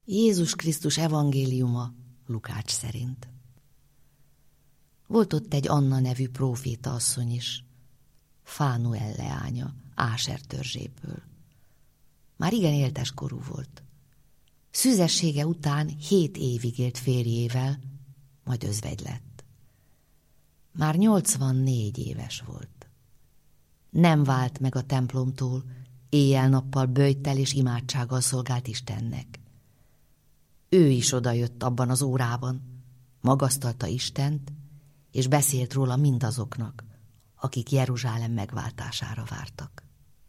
Jézus Krisztus evangéliuma Lukács szerint. Volt ott egy Anna nevű próféta asszony is, Fánuel leánya, Áser törzséből. Már igen éltes korú volt. Szüzessége után 7 évig élt férjével, majd özvegy lett. Már 84 éves volt. Nem vált meg a templomtól, éjjel-nappal böjttel és imádsággal szolgált Istennek. Ő is odajött abban az órában, magasztalta Istent, és beszélt róla mindazoknak, akik Jeruzsálem megváltására vártak.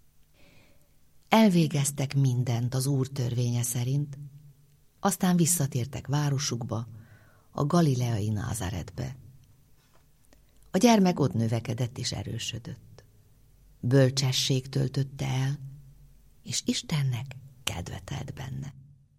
Elvégeztek mindent az Úr törvénye szerint, aztán visszatértek városukba, a galileai Názáretbe. A gyermek ott növekedett és erősödött. Bölcsesség töltötte el, és Istennek kedve telt benne.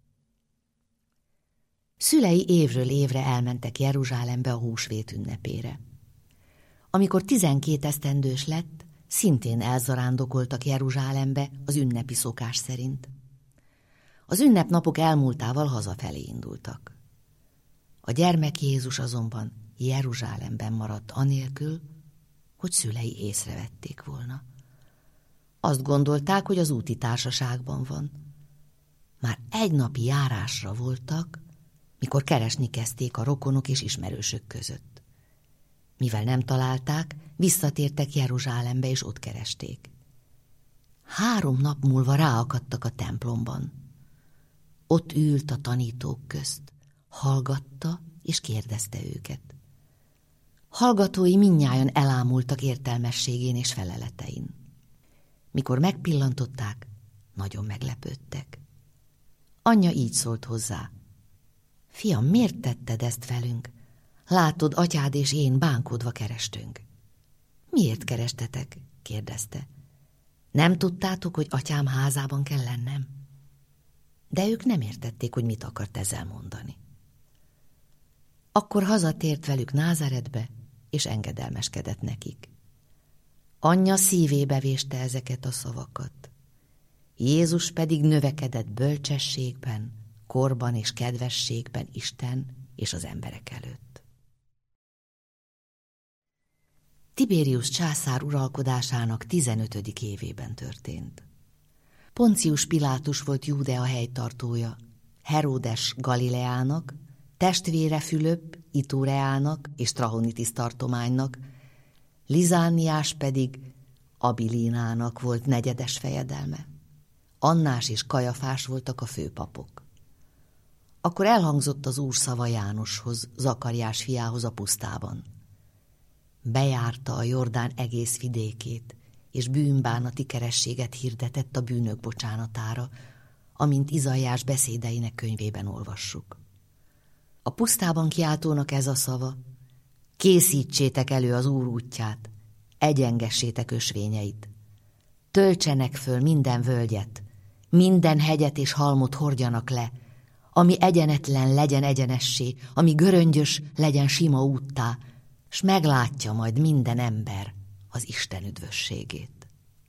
Szülei évről évre elmentek Jeruzsálembe a húsvét ünnepére. Amikor 12 esztendős lett, szintén elzarándokoltak Jeruzsálembe az ünnepi szokás szerint. Az ünnepnapok elmúltával hazafelé indultak. A gyermek Jézus azonban Jeruzsálemben maradt anélkül, hogy szülei észrevették volna. Azt gondolták, hogy az úti társaságban van. Már egy napi járásra voltak, mikor keresni kezdték a rokonok és ismerősök között. Mivel nem találták, visszatértek Jeruzsálembe és ott keresték. 3 nap múlva ráakadtak a templomban. Ott ült a tanítók közt, hallgatta és kérdezte őket. Hallgatói mindnyájan elámultak értelmességén és feleletein. Mikor megpillantották, nagyon meglepődtek. Anyja így szólt hozzá. Fiam, miért tetted ezt velünk? Látod, atyád és én bánkodva kerestünk. Miért kerestetek? Kérdezte. Nem tudtátok, hogy atyám házában kell lennem? De ők nem értették, hogy mit akart ezzel mondani. Akkor hazatért velük Názáretbe, és engedelmeskedett nekik. Anyja szívébe véste ezeket a szavakat. Jézus pedig növekedett bölcsességben, korban és kedvességben Isten és az emberek előtt. Tibérius császár uralkodásának 15. évében történt. Poncius Pilátus volt Júdea helytartója, Heródes Galileának, testvére Fülöp Itureának és Trachonitis tartománynak, Lizániás pedig Abilinának volt negyedes fejedelme. Annás és Kajafás voltak a főpapok. Akkor elhangzott az Úr szava Jánoshoz, Zakariás fiához a pusztában. Bejárta a Jordán egész vidékét, és bűnbánati kerességet hirdetett a bűnök bocsánatára, amint Izaiás beszédeinek könyvében olvassuk. A pusztában kiáltónak ez a szava: készítsétek elő az Úr útját, egyengessétek ösvényeit. Töltsenek föl minden völgyet, minden hegyet és halmot hordjanak le, ami egyenetlen legyen egyenessé, ami göröngyös legyen sima úttá, s meglátja majd minden ember az Isten üdvösségét.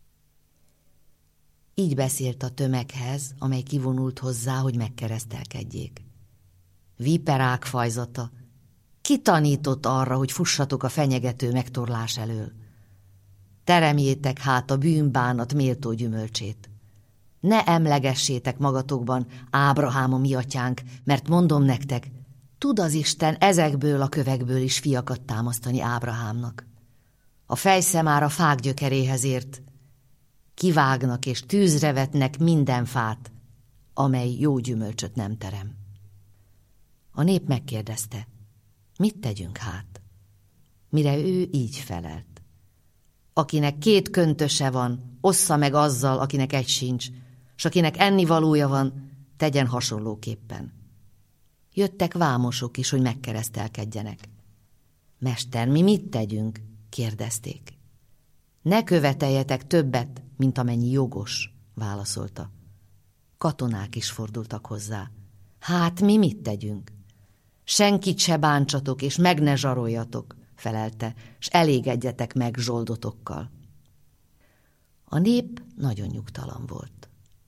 Így beszélt a tömeghez, amely kivonult hozzá, hogy megkeresztelkedjék. Viperák fajzata, ki tanított arra, hogy fussatok a fenyegető megtorlás elől? Teremjétek hát a bűnbánat méltó gyümölcsét. Ne emlegessétek magatokban Ábrahám a mi atyánk, mert mondom nektek, tud az Isten ezekből a kövekből is fiakat támasztani Ábrahámnak. A fejszemár a fák gyökeréhez ért. Kivágnak és tűzre vetnek minden fát, amely jó gyümölcsöt nem terem. A nép megkérdezte, mit tegyünk hát? Mire ő így felelt. Akinek 2 köntöse van, ossza meg azzal, akinek egy sincs, s akinek ennivalója van, tegyen hasonlóképpen. Jöttek vámosok is, hogy megkeresztelkedjenek. Mester, mi mit tegyünk? Kérdezték. Ne követeljetek többet, mint amennyi jogos, válaszolta. Katonák is fordultak hozzá. Hát mi mit tegyünk? Senkit se bántsatok, és meg ne zsaroljatok, felelte, s elégedjetek meg zsoldotokkal. A nép nagyon nyugtalan volt.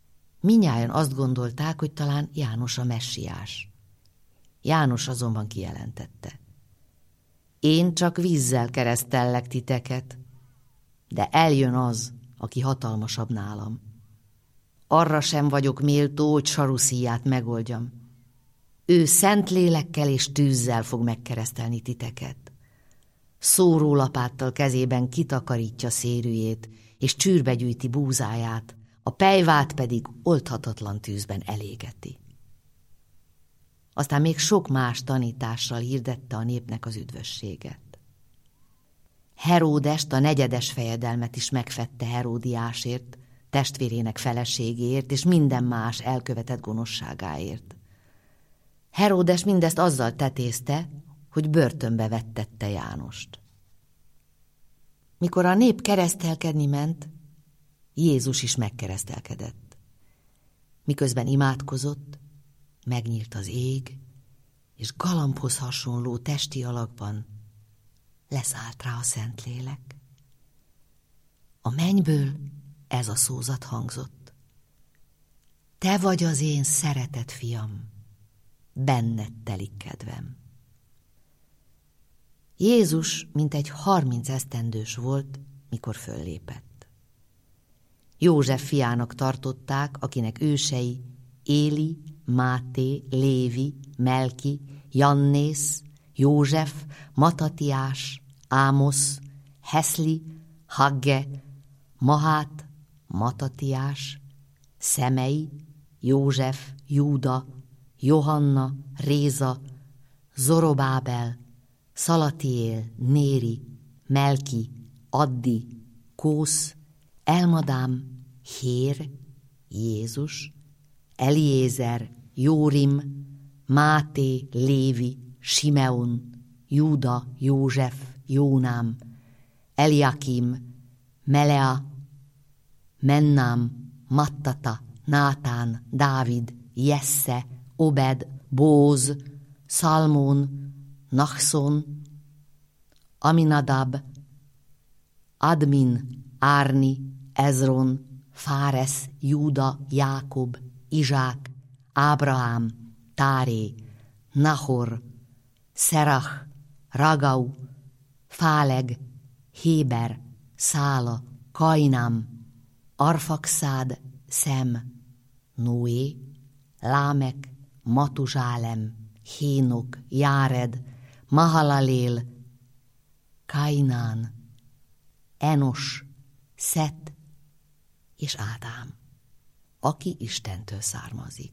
Mindnyájan azt gondolták, hogy talán János a messiás. János azonban kijelentette: én csak vízzel keresztellek titeket, de eljön az, aki hatalmasabb nálam. Arra sem vagyok méltó, hogy saruszíját megoldjam. Ő szent lélekkel és tűzzel fog megkeresztelni titeket. Szórólapáttal kezében kitakarítja szérűjét, és csűrbe gyűjti búzáját, a pejvát pedig oldhatatlan tűzben elégeti. Aztán még sok más tanítással hirdette a népnek az üdvösséget. Heródest, a negyedes fejedelmet is megfette Heródiásért, testvérének feleségéért és minden más elkövetett gonoszságáért. Heródes mindezt azzal tetézte, hogy börtönbe vettette Jánost. Mikor a nép keresztelkedni ment, Jézus is megkeresztelkedett. Miközben imádkozott, megnyílt az ég, és galambhoz hasonló testi alakban leszállt rá a Szentlélek. A mennyből ez a szózat hangzott: te vagy az én szeretett fiam, benned telik kedvem. Jézus mintegy 30 esztendős volt, mikor föllépett. József fiának tartották, akinek ősei Éli, Máté, Lévi, Melki, Jannész, József, Matatiás, Ámosz, Heszli, Hagge, Mahát, Matatiás, Szemei, József, Júda, Johanna, Réza, Zorobábel, Szalatiél, Néri, Melki, Addi, Kósz, Elmadám, Hér, Jézus, Eliézer, Jórim, Máté, Lévi, Simeon, Júda, József, Jónám, Eliakim, Melea, Mennám, Mattata, Nátán, Dávid, Jesse, Obed, Bóz, Szalmón, Nachszon, Aminadab, Admin, Árni, Ezron, Fáresz, Júda, Jákob, Izsák, Ábrahám, Táré, Nahor, Szerach, Ragau, Fáleg, Héber, Szála, Kainám, Arfaxád, Szem, Noé, Lámek, Matuzsálem, Hénok, Járed, Mahalalél, Kainán, Enos, Szet és Ádám, aki Istentől származik.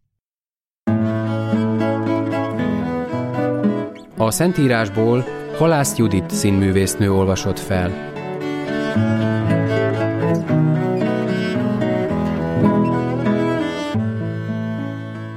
A Szentírásból Halász Judit színművésznő olvasott fel.